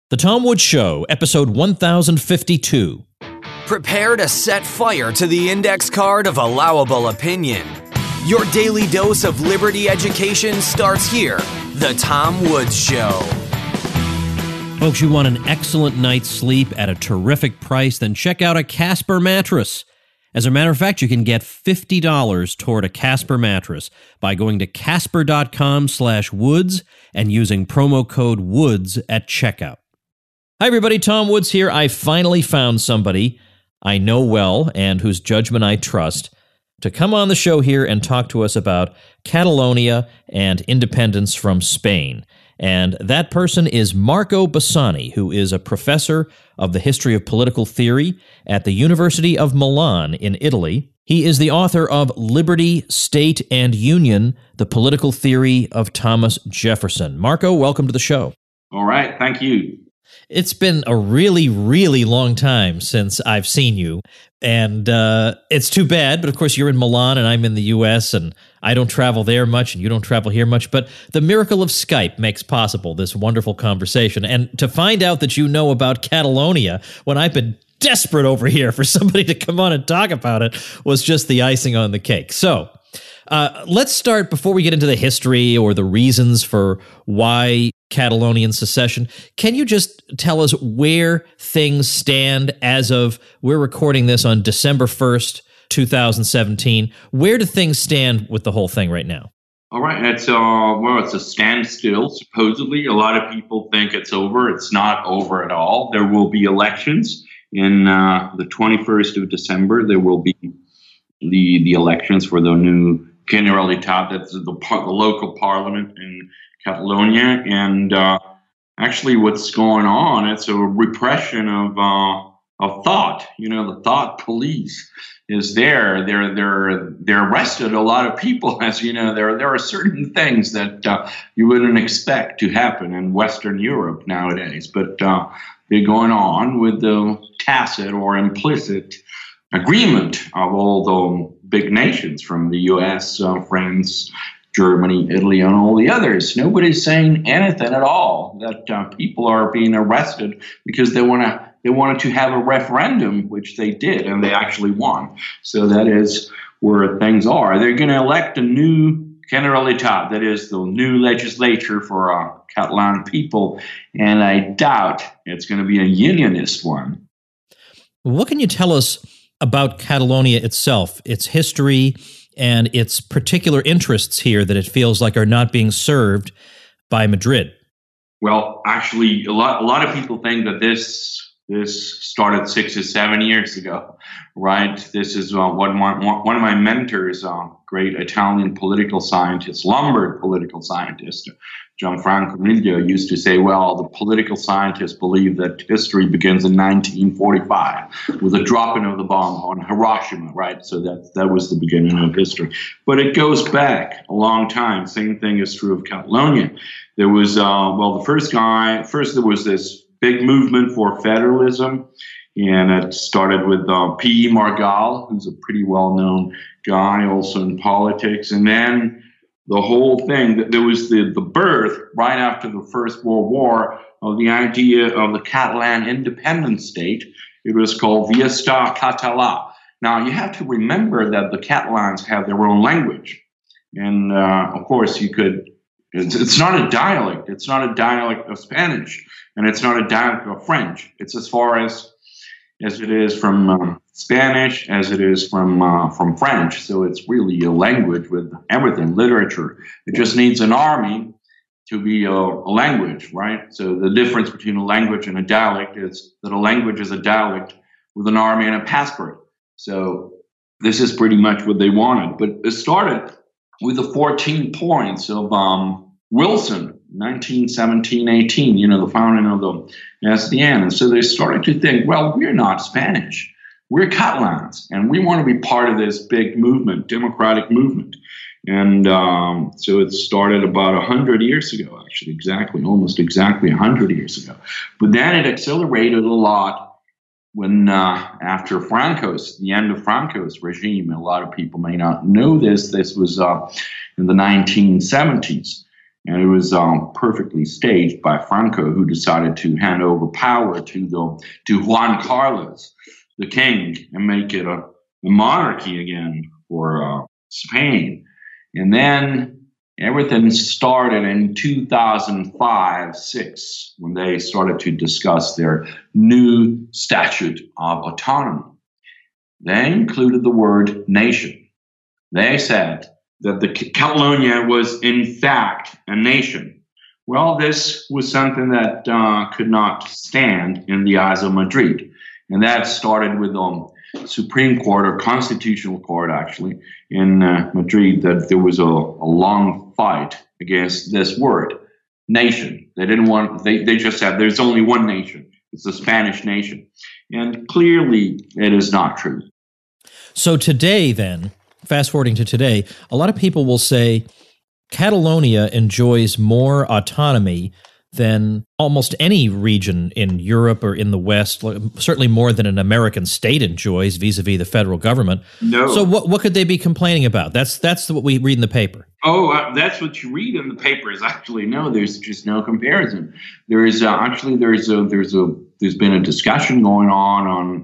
The Tom Woods Show, episode 1052. Prepare to set fire to the index card of allowable opinion. Your daily dose of liberty education starts here. The Tom Woods Show. Folks, you want an excellent night's sleep at a terrific price? Then check out a Casper mattress. As a matter of fact, you can get $50 toward a Casper mattress by going to casper.com/woods and using promo code WOODS at checkout. Hi, everybody. Tom Woods here. I finally found somebody I know well and whose judgment I trust to come on the show here and talk to us about Catalonia and independence from Spain. And that person is Marco Bassani, who is a professor of the history of political theory at the University of Milan in Italy. He is the author of Liberty, State, and Union, The Political Theory of Thomas Jefferson. Marco, welcome to the show. All right. Thank you. It's been a really, really long time since I've seen you, and it's too bad, but of course you're in Milan and I'm in the U.S., and I don't travel there much and you don't travel here much, but the miracle of Skype makes possible this wonderful conversation, and to find out that you know about Catalonia when I've been desperate over here for somebody to come on and talk about it was just the icing on the cake. So let's start, before we get into the history or the reasons for why Catalonian secession. Can you just tell us where things stand as of, we're recording this on December 1st, 2017. Where do things stand with the whole thing right now? All right. It's a standstill, supposedly. A lot of people think it's over. It's not over at all. There will be elections in the 21st of December. There will be the elections for the new Generalitat, that's the local parliament in Catalonia, and actually, what's going on? It's a repression of thought. You know, the thought police is there. They're arrested a lot of people. As you know, there are certain things that you wouldn't expect to happen in Western Europe nowadays, but they're going on with the tacit or implicit agreement of all the big nations, from the U.S., France, Germany, Italy, and all the others. Nobody's saying anything at all that people are being arrested because they wanted to have a referendum, which they did, and they actually won. So that is where things are. They're going to elect a new Generalitat, that is the new legislature for Catalan people, and I doubt it's going to be a unionist one. What can you tell us about Catalonia itself, its history, and its particular interests here that it feels like are not being served by Madrid? Well, actually, a lot of people think that this started 6 or 7 years ago, right? This is one of my mentors, great Italian political scientist, Lombard political scientist, Gianfranco Miglio, used to say, well, the political scientists believe that history begins in 1945 with the dropping of the bomb on Hiroshima, right? So that was the beginning of history. But it goes back a long time. Same thing is true of Catalonia. There was, first there was this big movement for federalism, and it started with P. Margall, who's a pretty well-known guy also in politics, and then the whole thing, there was the birth right after the First World War of the idea of the Catalan independent state. It was called Vista Català. Now, you have to remember that the Catalans have their own language. And, of course, it's not a dialect. It's not a dialect of Spanish, and it's not a dialect of French. It's as far as it is from Spanish, as it is from French. So it's really a language with everything, literature. It just needs an army to be a language, right? So the difference between a language and a dialect is that a language is a dialect with an army and a passport. So this is pretty much what they wanted. But it started with the 14 points of Wilson, 1917-18, the founding of the SDN. And so they started to think, well, we're not Spanish. We're Catalans, and we want to be part of this big movement, democratic movement. And so it started about 100 years ago, actually, almost exactly 100 years ago. But then it accelerated a lot when after the end of Franco's regime. A lot of people may not know this. This was in the 1970s. And it was perfectly staged by Franco, who decided to hand over power to Juan Carlos, the king, and make it a monarchy again for Spain. And then everything started in 2005-06 when they started to discuss their new statute of autonomy. They included the word nation. They said that the Catalonia was in fact a nation. Well, this was something that could not stand in the eyes of Madrid. And that started with the Supreme Court, or Constitutional Court actually, in Madrid, that there was a long fight against this word, nation. They didn't want, they just said there's only one nation. It's the Spanish nation. And clearly it is not true. So today then, fast forwarding to today, a lot of people will say Catalonia enjoys more autonomy than almost any region in Europe or in the West, certainly more than an American state enjoys vis-a-vis the federal government. No. So what could they be complaining about? That's what we read in the paper. Oh, that's what you read in the paper is actually, no, there's just no comparison. There is there's been a discussion going on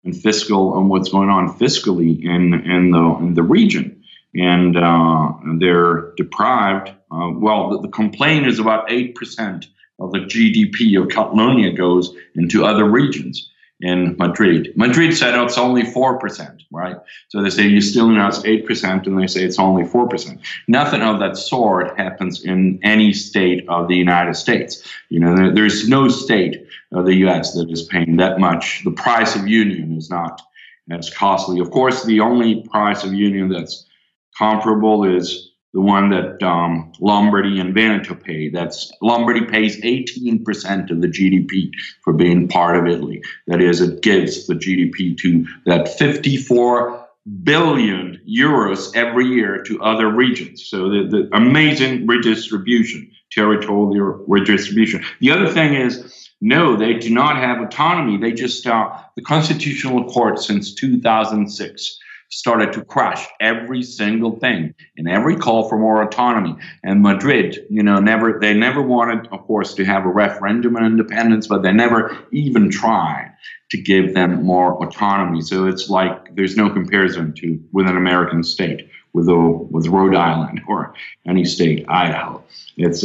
what's going on fiscally in the region. And they're deprived. The complaint is about 8% of the GDP of Catalonia goes into other regions in Madrid. Madrid said it's only 4%, right? So they say you still know it's 8%, and they say it's only 4%. Nothing of that sort happens in any state of the United States. You know, there's no state of the U.S. that is paying that much. The price of union is not as costly. Of course, the only price of union that's comparable is the one that Lombardy and Veneto pay. Lombardy pays 18% of the GDP for being part of Italy. That is, it gives the GDP to that 54 billion euros every year to other regions. So the amazing redistribution, territorial redistribution. The other thing is, no, they do not have autonomy. They just, the Constitutional Court since 2006 started to crush every single thing and every call for more autonomy. And Madrid, they never wanted, of course, to have a referendum on independence, but they never even tried to give them more autonomy. So it's like there's no comparison with an American state, with Rhode Island or any state, Idaho. It's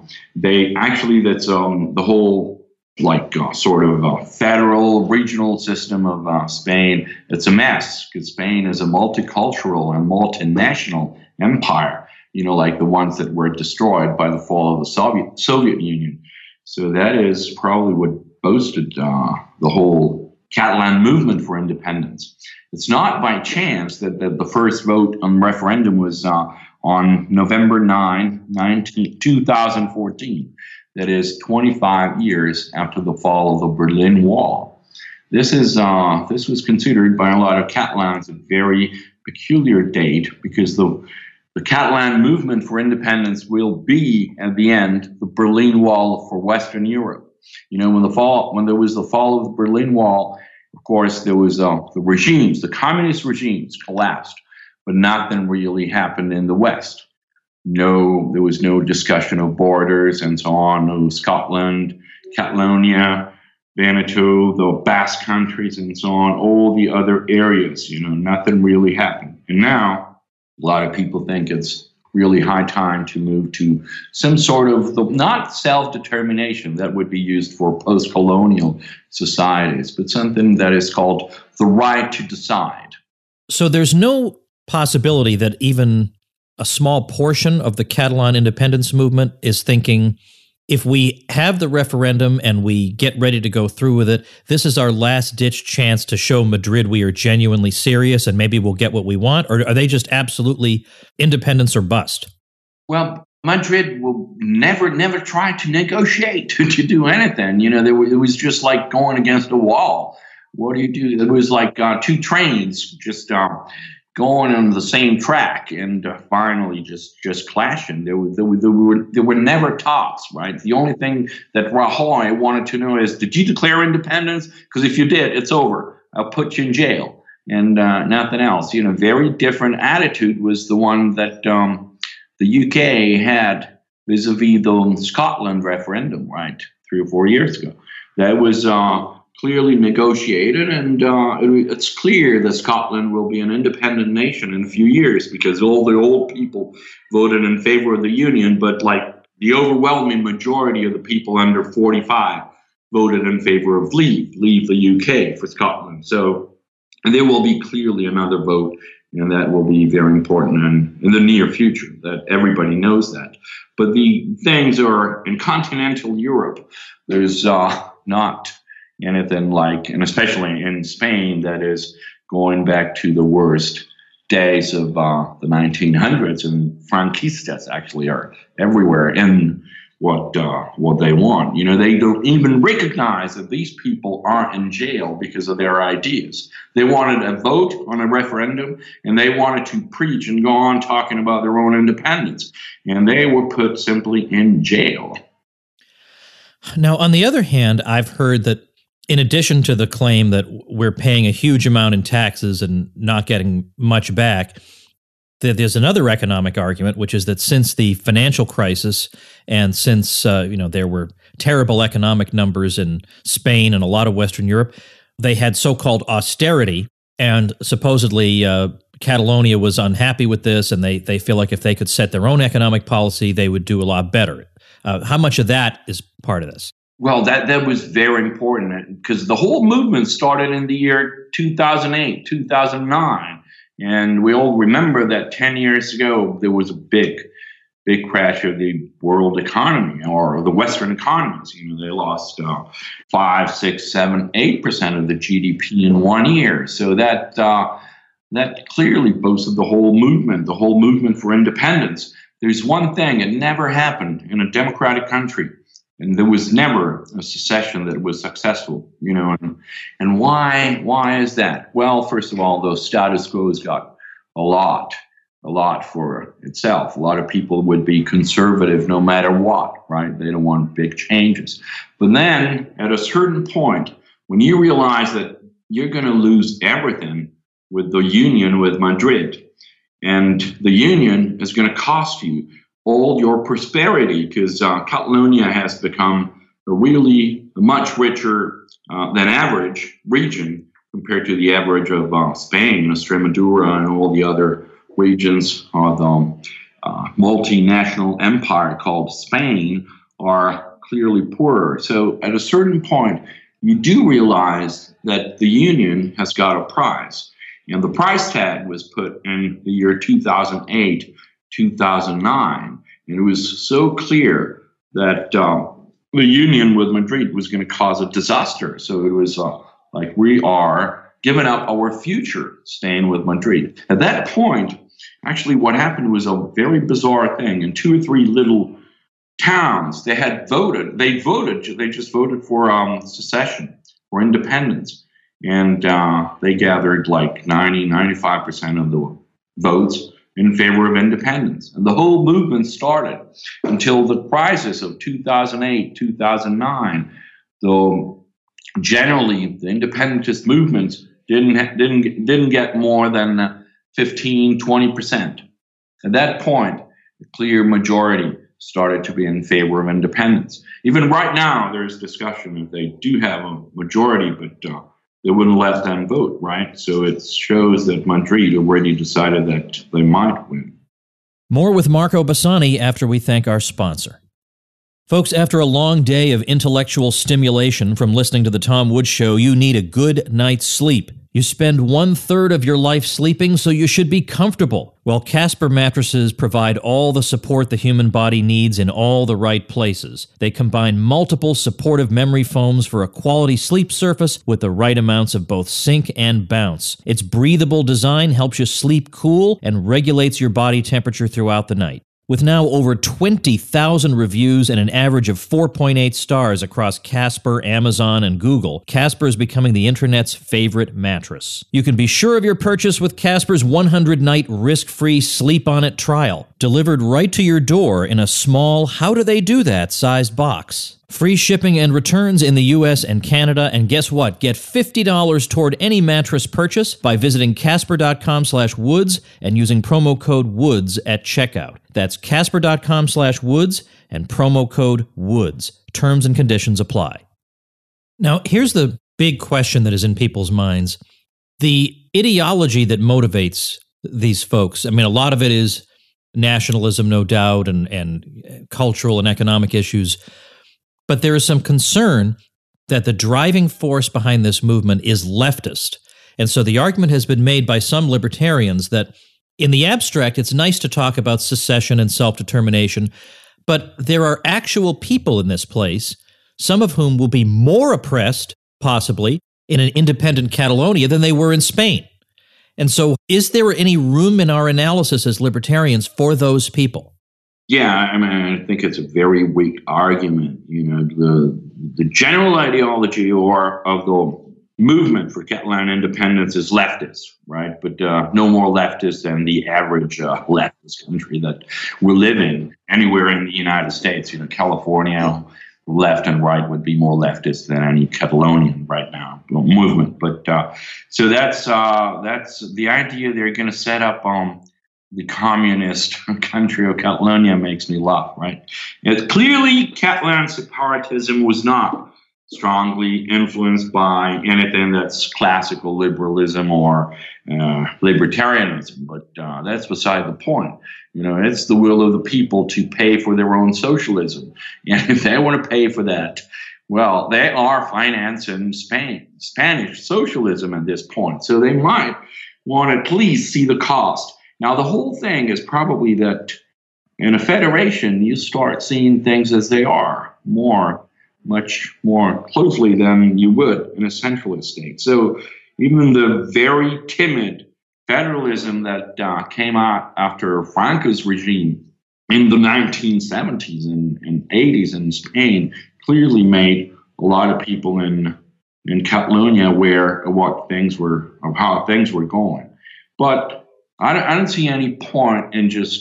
the whole sort of federal regional system of Spain. It's a mess because Spain is a multicultural and multinational empire, like the ones that were destroyed by the fall of the Soviet Union. So that is probably what boosted the whole Catalan movement for independence. It's not by chance that the first vote on referendum was on November 9, 2014. That is 25 years after the fall of the Berlin Wall. This was considered by a lot of Catalans a very peculiar date because the Catalan movement for independence will be, at the end, the Berlin Wall for Western Europe. When there was the fall of the Berlin Wall, of course, there was the communist regimes collapsed, but nothing really happened in the West. No, there was no discussion of borders and so on. No Scotland, Catalonia, Veneto, the Basque countries and so on, all the other areas, nothing really happened. And now a lot of people think it's really high time to move to some sort of, not self-determination that would be used for post-colonial societies, but something that is called the right to decide. So there's no possibility that even a small portion of the Catalan independence movement is thinking, if we have the referendum and we get ready to go through with it, this is our last-ditch chance to show Madrid we are genuinely serious and maybe we'll get what we want? Or are they just absolutely independence or bust? Well, Madrid will never try to negotiate to do anything. It was just like going against a wall. What do you do? It was like two trains just going on the same track and finally just clashing. There were never talks, right? The only thing that Rajoy wanted to know is, did you declare independence? Because if you did, it's over. I'll put you in jail. And nothing else. Very different attitude was the one that the UK had vis-a-vis the Scotland referendum, right, 3 or 4 years ago. That was clearly negotiated, and it's clear that Scotland will be an independent nation in a few years because all the old people voted in favor of the Union, but like the overwhelming majority of the people under 45 voted in favor of leave the UK for Scotland. So there will be clearly another vote, and that will be very important in the near future, that everybody knows that. But the things are in continental Europe, there's not anything like, and especially in Spain, that is going back to the worst days of the 1900s, and Franquistas actually are everywhere in what they want. You know, they don't even recognize that these people aren't in jail because of their ideas. They wanted a vote on a referendum, and they wanted to preach and go on talking about their own independence, and they were put simply in jail. Now, on the other hand, I've heard that in addition to the claim that we're paying a huge amount in taxes and not getting much back, that there's another economic argument, which is that since the financial crisis and since there were terrible economic numbers in Spain and a lot of Western Europe, they had so-called austerity, and supposedly Catalonia was unhappy with this, and they feel like if they could set their own economic policy, they would do a lot better. How much of that is part of this? Well, that was very important because the whole movement started in the year 2008, 2009. And we all remember that 10 years ago, there was a big crash of the world economy or the Western economies. You know, they lost 5, 6, 7, 8% of the GDP in 1 year. So that clearly boasted the whole movement for independence. There's one thing, it never happened in a democratic country. And there was never a secession that was successful, you know. And why is that? Well, first of all, the status quo has got a lot for itself. A lot of people would be conservative no matter what, right? They don't want big changes. But then at a certain point, when you realize that you're going to lose everything with the union with Madrid, and the union is going to cost you all your prosperity, because Catalonia has become a much richer than average region compared to the average of Spain, Extremadura, and all the other regions of the multinational empire called Spain are clearly poorer. So at a certain point, you do realize that the union has got a price. And the price tag was put in the year 2008, 2009, and it was so clear that the union with Madrid was going to cause a disaster. So it was like we are giving up our future staying with Madrid. At that point, actually what happened was a very bizarre thing. In 2 or 3 little towns, they just voted for secession, for independence. And they gathered like 95% of the votes in favor of independence. And the whole movement started until the crisis of 2008, 2009. Though generally the independentist movements didn't get more than 15, 20%. At that point, a clear majority started to be in favor of independence. Even right now, there's discussion if they do have a majority, but they wouldn't let them vote, right? So it shows that Madrid already decided that they might win. More with Marco Bassani after we thank our sponsor. Folks, after a long day of intellectual stimulation from listening to The Tom Woods Show, you need a good night's sleep. You spend 1/3 of your life sleeping, so you should be comfortable. Well, Casper mattresses provide all the support the human body needs in all the right places. They combine multiple supportive memory foams for a quality sleep surface with the right amounts of both sink and bounce. Its breathable design helps you sleep cool and regulates your body temperature throughout the night. With now over 20,000 reviews and an average of 4.8 stars across Casper, Amazon, and Google, Casper is becoming the internet's favorite mattress. You can be sure of your purchase with Casper's 100-night risk-free Sleep On It trial, delivered right to your door in a small how-do-they-do-that sized box. Free shipping and returns in the U.S. and Canada, and guess what? Get $50 toward any mattress purchase by visiting casper.com/woods and using promo code WOODS at checkout. That's Casper.com/Woods and promo code WOODS. Terms and conditions apply. Now, here's the big question that is in people's minds. The ideology that motivates these folks, I mean, a lot of it is nationalism, no doubt, and cultural and economic issues. But there is some concern that the driving force behind this movement is leftist. And so the argument has been made by some libertarians that in the abstract, it's nice to talk about secession and self-determination, but there are actual people in this place, some of whom will be more oppressed, possibly, in an independent Catalonia than they were in Spain. And so is there any room in our analysis as libertarians for those people? Yeah, I mean, I think it's a very weak argument. You know, the general ideology of the movement for Catalan independence is leftist, right? But no more leftist than the average leftist country that we live in anywhere in the United States. You know, California, left and right would be more leftist than any Catalonian right now movement. But so that's the idea. They're going to set up the communist country of Catalonia makes me laugh, right? Clearly, Catalan separatism was not strongly influenced by anything that's classical liberalism or libertarianism, but that's beside the point. You know, it's the will of the people to pay for their own socialism. And if they want to pay for that, well, they are financing Spanish socialism at this point. So they might want to at least see the cost. Now, the whole thing is probably that in a federation, you start seeing things as they are, much more closely than you would in a centralist state. So even the very timid federalism that came out after Franco's regime in the 1970s and 80s in Spain clearly made a lot of people in Catalonia aware of how things were going. But I don't see any point in just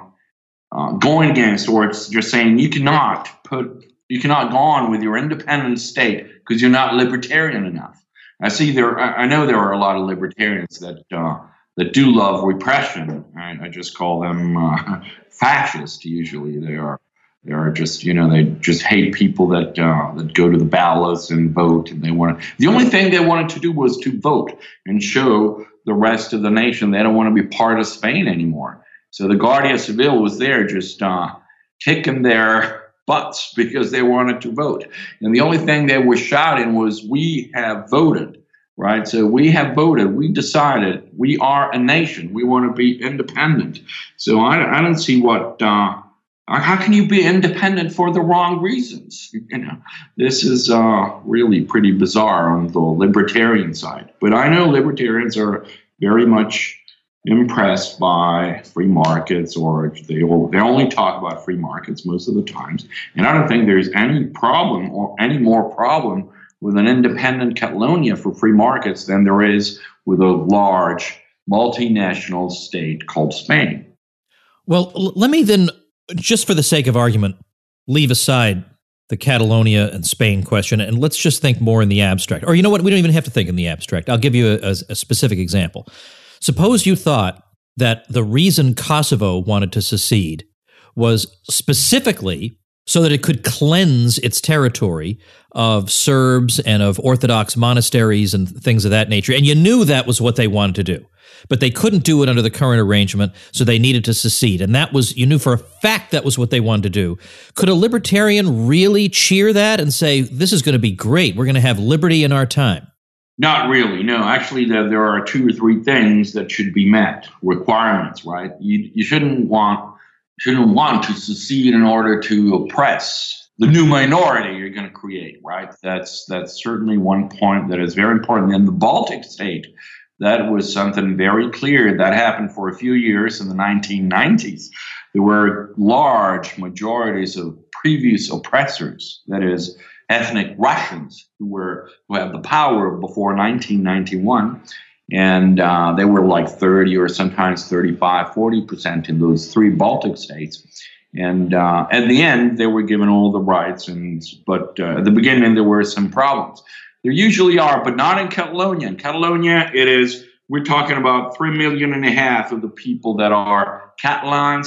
going against, or it's just saying you cannot go on with your independent state because you're not libertarian enough. I know there are a lot of libertarians that do love repression. I just call them fascist. Usually, they are just, you know, they just hate people that go to the ballots and vote, and the only thing they wanted to do was to vote and show the rest of the nation they don't want to be part of Spain anymore. So the Guardia Civil was there just kicking their butts because they wanted to vote. And the only thing they were shouting was, "We have voted," right? So we have voted. We decided we are a nation. We want to be independent. So I don't see how can you be independent for the wrong reasons? You know, this is really pretty bizarre on the libertarian side. But I know libertarians are very much impressed by free markets, or they only talk about free markets most of the times. And I don't think there's any problem or any more problem with an independent Catalonia for free markets than there is with a large multinational state called Spain. Well, let me then, just for the sake of argument, leave aside the Catalonia and Spain question, and let's just think more in the abstract. Or you know what? We don't even have to think in the abstract. I'll give you a specific example. Suppose you thought that the reason Kosovo wanted to secede was specifically so that it could cleanse its territory of Serbs and of Orthodox monasteries and things of that nature. And you knew that was what they wanted to do. But they couldn't do it under the current arrangement, so they needed to secede. And that was, you knew for a fact that was what they wanted to do. Could a libertarian really cheer that and say, this is going to be great, we're going to have liberty in our time? Not really. No, actually, there are 2 or 3 things that should be met, requirements, right? You shouldn't want to secede in order to oppress the new minority you're going to create, right? That's certainly one point that is very important. In the Baltic state, that was something very clear that happened for a few years in the 1990s. There were large majorities of previous oppressors, that is, ethnic Russians who had the power before 1991. And they were like 30 or sometimes 35, 40% in those 3 Baltic states. And at the end, they were given all the rights. But at the beginning, there were some problems. There usually are, but not in Catalonia. In Catalonia, we're talking about 3.5 million of the people that are Catalans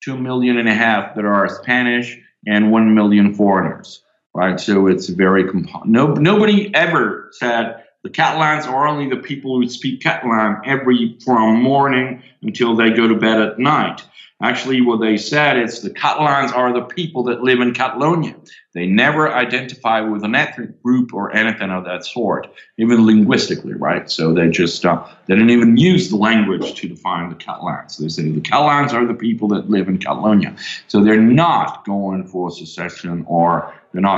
2.5 million that are Spanish, and 1 million foreigners, right? So it's very nobody ever said the Catalans are only the people who speak Catalan from morning until they go to bed at night. Actually, what they said is the Catalans are the people that live in Catalonia. They never identify with an ethnic group or anything of that sort, even linguistically, right? So they just they didn't even use the language to define the Catalans. They say the Catalans are the people that live in Catalonia. So they're not going for secession, or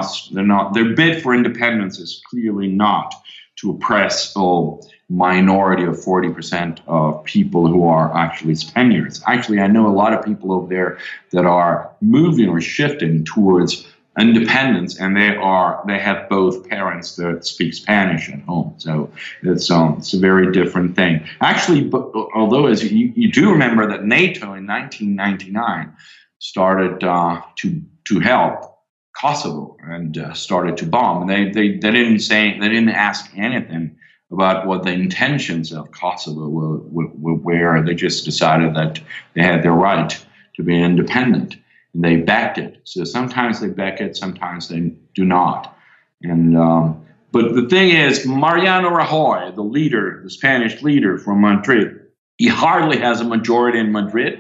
their bid for independence is clearly not to oppress a minority of 40% of people who are actually Spaniards. Actually, I know a lot of people over there that are moving or shifting towards independence, and they have both parents that speak Spanish at home. So it's a very different thing. Actually, but although as you do remember that NATO in 1999 started to help Kosovo and started to bomb. And they didn't ask anything about what the intentions of Kosovo were. They just decided that they had their right to be independent, and they backed it. So sometimes they back it, sometimes they do not. And but the thing is, Mariano Rajoy, the Spanish leader from Madrid, he hardly has a majority in Madrid,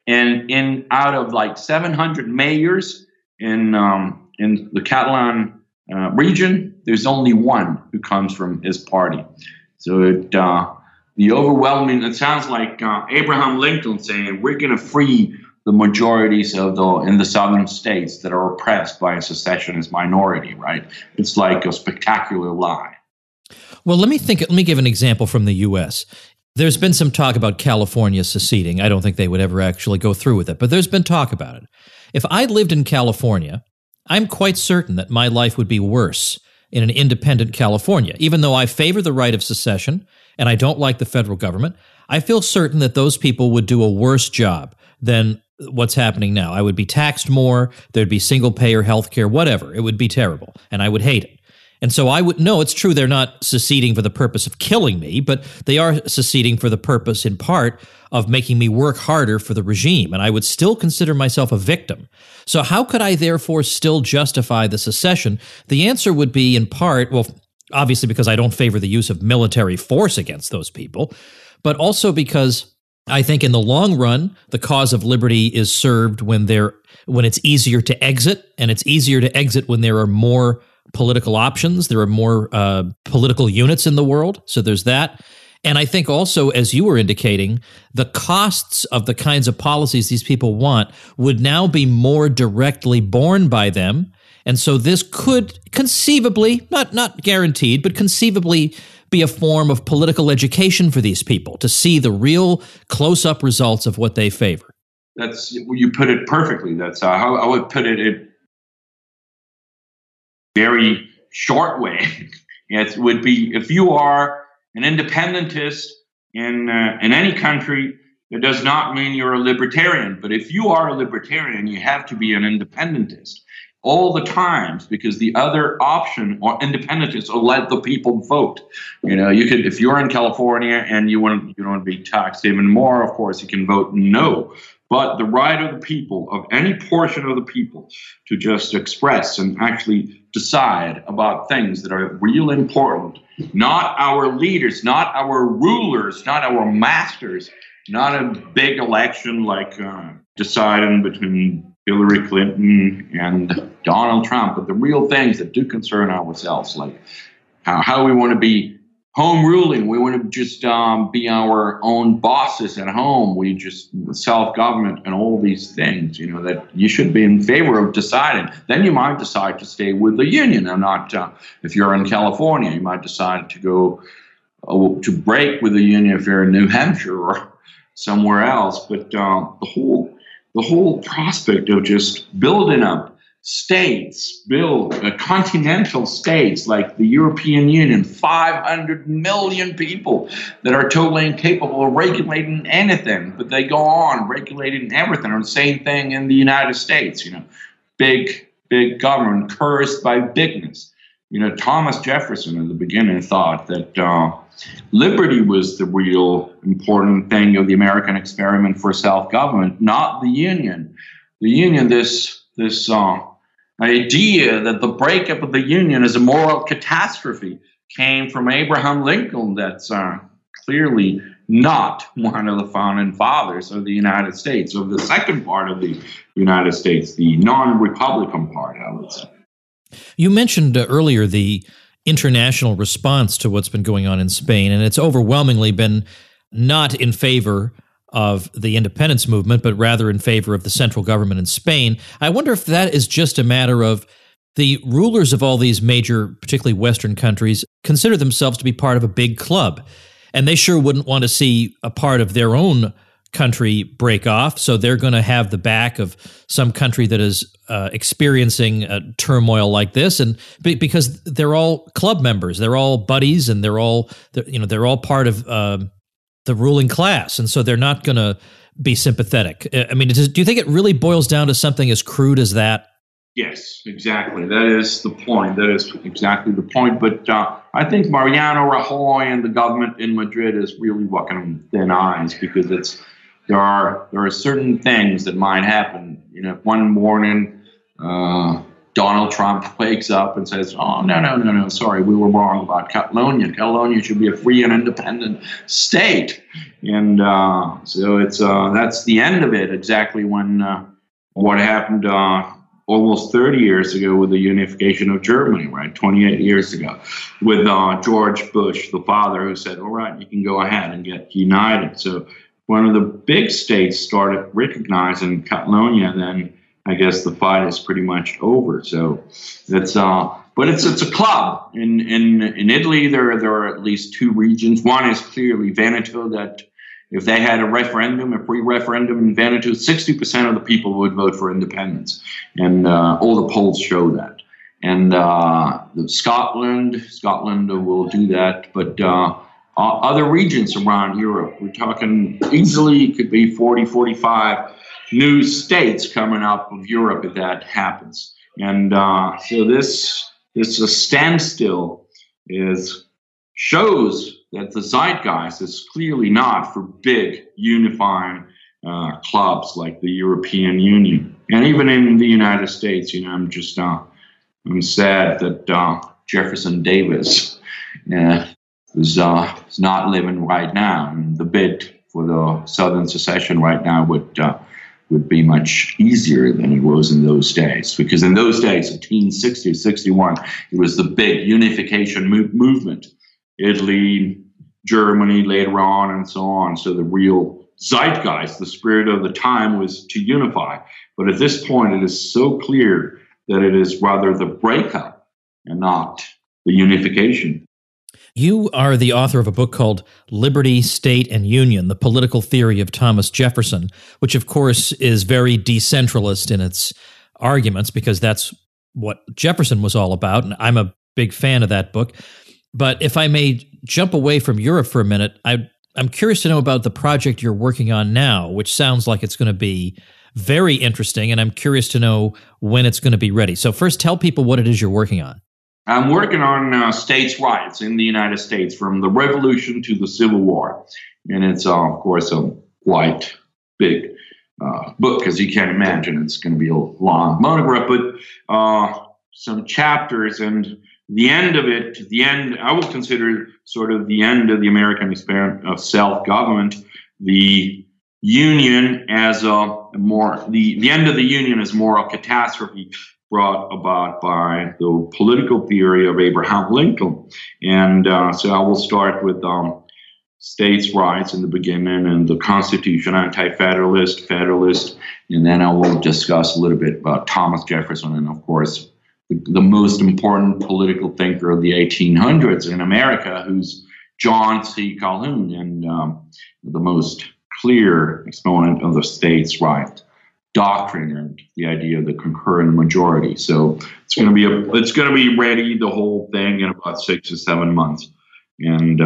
and out of like 700 mayors in the Catalan region, there's only one who comes from his party. So the overwhelming, it sounds like Abraham Lincoln saying, we're going to free the majorities in the southern states that are oppressed by a secessionist minority, right? It's like a spectacular lie. Well, let me give an example from the U.S. There's been some talk about California seceding. I don't think they would ever actually go through with it, but there's been talk about it. If I lived in California, I'm quite certain that my life would be worse in an independent California. Even though I favor the right of secession and I don't like the federal government, I feel certain that those people would do a worse job than what's happening now. I would be taxed more, there'd be single-payer health care, whatever. It would be terrible, and I would hate it. And so I would know it's true they're not seceding for the purpose of killing me, but they are seceding for the purpose, in part, of making me work harder for the regime, and I would still consider myself a victim. So how could I therefore still justify the secession? The answer would be, in part, well, obviously because I don't favor the use of military force against those people, but also because I think in the long run, the cause of liberty is served when it's easier to exit, and it's easier to exit when there are more political options. There are more political units in the world. So there's that. And I think also, as you were indicating, the costs of the kinds of policies these people want would now be more directly borne by them. And so this could conceivably, not guaranteed, but conceivably be a form of political education for these people to see the real close-up results of what they favor. You put it perfectly. That's how I would put it in very short way. It would be, if you are an independentist in any country, it does not mean you're a libertarian. But if you are a libertarian, you have to be an independentist all the times, because the other option, or independentists, will let the people vote. You could, if you're in California and you want to be taxed even more, of course, you can vote no. But the right of the people, of any portion of the people, to just express and actually decide about things that are really important, not our leaders, not our rulers, not our masters, not a big election like deciding between Hillary Clinton and Donald Trump, but the real things that do concern ourselves, like how we want to be home ruling. We want to just be our own bosses at home. We just self-government and all these things, that you should be in favor of deciding. Then you might decide to stay with the union and not, if you're in California, you might decide to go to break with the union if you're in New Hampshire or somewhere else. But the whole prospect of just building up states, continental states like the European Union, 500 million people that are totally incapable of regulating anything, but they go on regulating everything. Or the same thing in the United States, big government cursed by bigness. Thomas Jefferson in the beginning thought that Liberty was the real important thing of the American experiment for self-government, not the Union. The Union, this idea that the breakup of the Union is a moral catastrophe came from Abraham Lincoln. That's clearly not one of the founding fathers of the United States, of the second part of the United States, the non-Republican part, I would say. You mentioned earlier the international response to what's been going on in Spain, and it's overwhelmingly been not in favor of the independence movement, but rather in favor of the central government in Spain. I wonder if that is just a matter of the rulers of all these major, particularly Western countries, consider themselves to be part of a big club, and they sure wouldn't want to see a part of their own country break off, so they're going to have the back of some country that is experiencing a turmoil like this, and because they're all club members, they're all buddies, and they're all part of the ruling class, and so they're not going to be sympathetic. I mean, do you think it really boils down to something as crude as that? Yes, exactly. That is the point. That is exactly the point. But I think Mariano Rajoy and the government in Madrid is really walking on thin ice, because there are certain things that might happen. If one morning Donald Trump wakes up and says, "Oh, no, sorry, we were wrong about Catalonia. Catalonia should be a free and independent state," and so it's that's the end of it. Exactly when what happened almost 30 years ago with the unification of Germany, right? 28 years ago, with George Bush, the father, who said, "All right, you can go ahead and get united." So one of the big states started recognizing Catalonia, then I guess the fight is pretty much over. So it's but it's a club. In Italy, there are at least two regions. One is clearly Veneto, that if they had a free referendum in Veneto, 60% of the people would vote for independence, and all the polls show that. And Scotland will do that, but other regions around Europe, we're talking easily could be 40, 45 new states coming up of Europe if that happens. And so this standstill shows that the zeitgeist is clearly not for big unifying clubs like the European Union. And even in the United States, I'm sad that Jefferson Davis is not living right now. And the bid for the Southern secession right now would be much easier than it was in those days. Because in those days, 1860, 61, it was the big unification movement. Italy, Germany later on, and so on. So the real zeitgeist, the spirit of the time, was to unify. But at this point, it is so clear that it is rather the breakup and not the unification. You are the author of a book called Liberty, State, and Union, The Political Theory of Thomas Jefferson, which, of course, is very decentralist in its arguments, because that's what Jefferson was all about, and I'm a big fan of that book. But if I may jump away from Europe for a minute, I'm curious to know about the project you're working on now, which sounds like it's going to be very interesting, and I'm curious to know when it's going to be ready. So first, tell people what it is you're working on. I'm working on states' rights in the United States, from the Revolution to the Civil War. And it's, of course, a quite big book, as you can imagine. It's going to be a long monograph, but some chapters, and the end of it, I will consider sort of the end of the American experiment of self-government, the Union as the end of the Union as moral catastrophe, brought about by the political theory of Abraham Lincoln. And so I will start with states' rights in the beginning, and the Constitution, anti-federalist, federalist, and then I will discuss a little bit about Thomas Jefferson, and of course, the most important political thinker of the 1800s in America, who's John C. Calhoun, and the most clear exponent of the states' right doctrine and the idea of the concurrent majority. So it's going to be ready, the whole thing, in about 6 or 7 months, and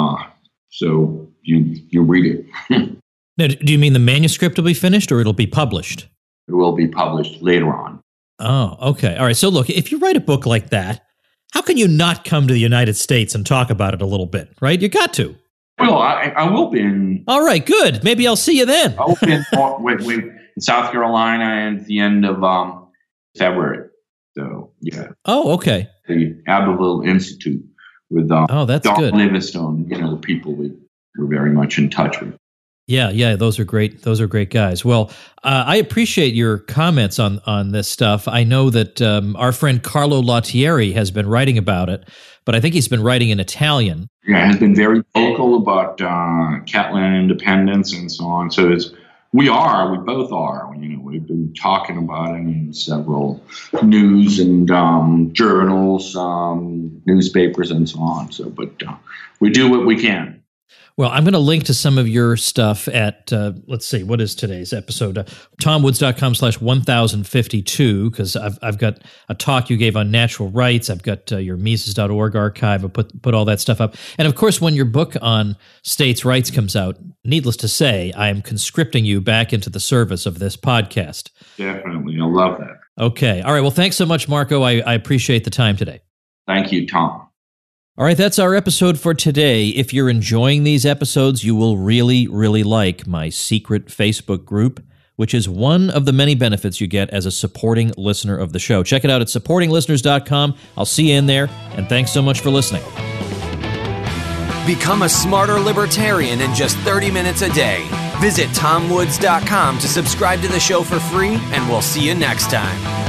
so you read it. Now, do you mean the manuscript will be finished, or it'll be published? It will be published later on. Oh, okay. All right. So look, if you write a book like that, How can you not come to the United States and talk about it a little bit, right? You got to. Well, I will be in. All right, good. Maybe I'll see you then. I'll be in South Carolina at the end of February. So, yeah. Oh, okay. The Abbeville Institute with that's Don good. Livingstone, the people we're very much in touch with. Yeah, those are great. Those are great guys. Well, I appreciate your comments on this stuff. I know that our friend Carlo Lautieri has been writing about it, but I think he's been writing in Italian. Yeah, has been very vocal about Catalan independence and so on. So we both are. We've been talking about it in several news and journals, newspapers, and so on. So, but we do what we can. Well, I'm going to link to some of your stuff at, let's see, what is today's episode? TomWoods.com/1052, because I've got a talk you gave on natural rights. I've got your Mises.org archive. I put all that stuff up. And of course, when your book on states' rights comes out, needless to say, I am conscripting you back into the service of this podcast. Definitely. I love that. Okay. All right. Well, thanks so much, Marco. I appreciate the time today. Thank you, Tom. All right, that's our episode for today. If you're enjoying these episodes, you will really, really like my secret Facebook group, which is one of the many benefits you get as a supporting listener of the show. Check it out at supportinglisteners.com. I'll see you in there, and thanks so much for listening. Become a smarter libertarian in just 30 minutes a day. Visit TomWoods.com to subscribe to the show for free, and we'll see you next time.